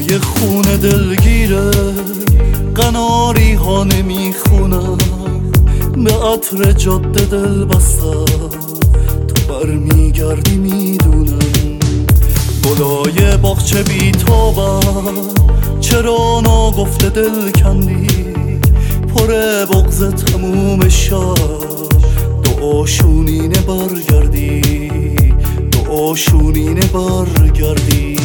هوای خونه دلگیره، قناری ها نمیخونم، به عطر جاده دل بستم، تو برمیگردی میدونم. گلای باغچه بیتابم، چرا ناگفته دل کندی، پر بغض تموم شب، دعاشونینه برگردی، دعاشونینه برگردی.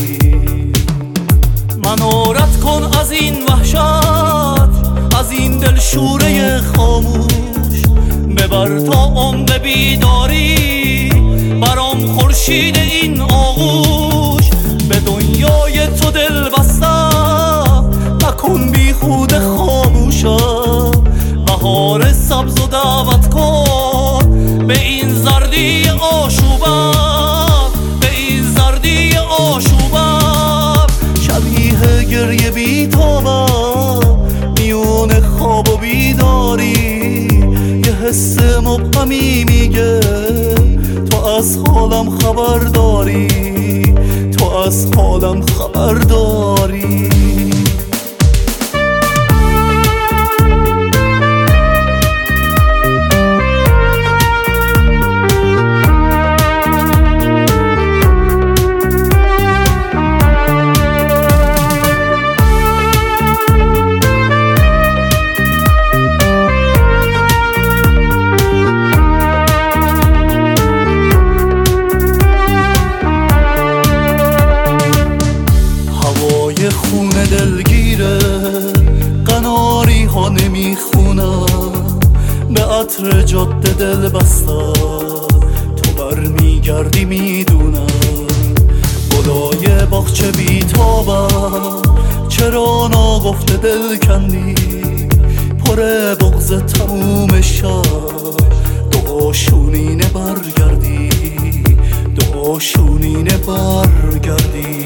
منو رد کن از این وحشت، از این دل شوره خاموش، ببر تا عمق بیداری، برام خورشید این آغوش. به دنیای تو دل بستم، نکن بی خود خاموشم، بهار سبز و دعوت کن به این زردی آشوبم، به این زردی آشوبم. شبیه گریه بیتابم، میون خواب و بیداری، یه حس مبهمی میگه تو از حالم خبر داری، تو از حالم خبر داری. خونه دلگیره، قناری ها نمیخونم، به عطر جاده دل بستم، تو برمیگردی میدونم. گلای باغچه بیتابم، چرا ناگفته دل کندی، پر بغض تموم شب، دعاشونینه برگردی، دعاشونینه برگردی.